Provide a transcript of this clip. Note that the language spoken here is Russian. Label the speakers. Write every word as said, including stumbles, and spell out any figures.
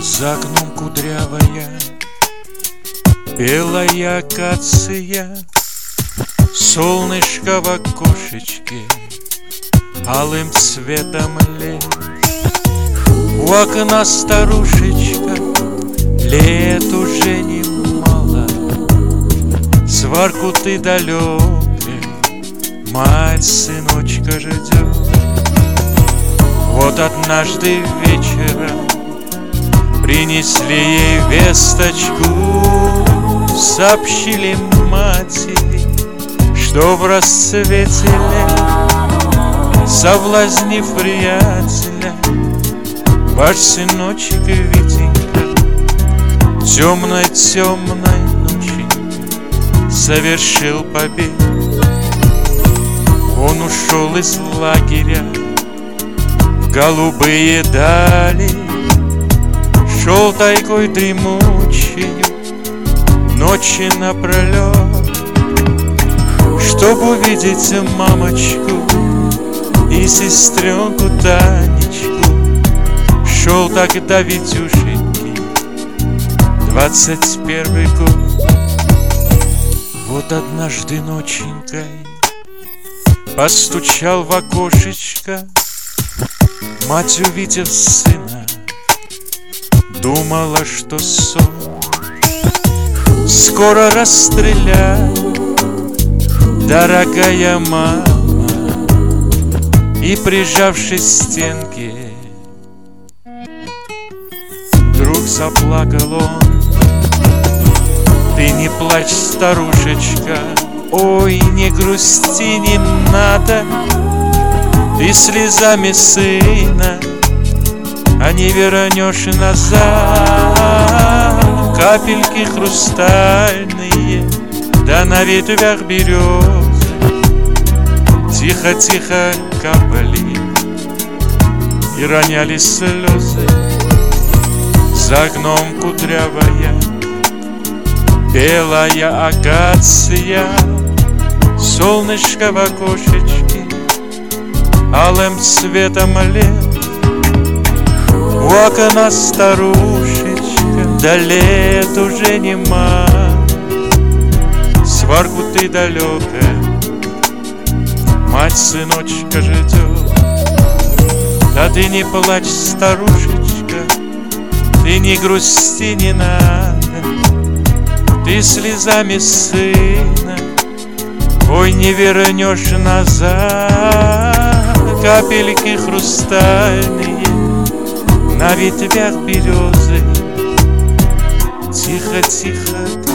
Speaker 1: За окном кудрявая белая акация, солнышко в окошечке алым цветом лет. У окна старушечка, лет уже немало, с Воркуты далекой мать сыночка ждет. Вот однажды вечером принесли ей весточку, сообщили матери, что в расцвете лет, соблазнив приятеля, ваш сыночек Витенька темной-темной ночи совершил побег. Он ушел из лагеря в голубые дали, шел тайгой дремучею ночи напролет, чтоб увидеть мамочку и сестренку Танечку. Шел тогда Витюшеньки двадцать первый год. Вот однажды ноченькой постучал в окошечко, мать, увидев сына, думала, что сон. Скоро расстреляют, дорогая мама, и, прижавшись к стенке, вдруг заплакал он. Ты не плачь, старушечка, ой, не грусти, не надо. Ты слезами сына, а не вернешь назад. Капельки хрустальные, да на ветвях березы тихо-тихо капали и роняли слезы. За окном кудрявая белая акация, солнышко в окошечке алым цветом лет. У окна старушечка, да лет уже нема, с Воркуты далекой мать сыночка ждет. Да ты не плачь, старушечка, ты не грусти, не надо. Ты слезами сына, ой, не вернешь назад. Капельки хрустальные на ветвях березы тихо-тихо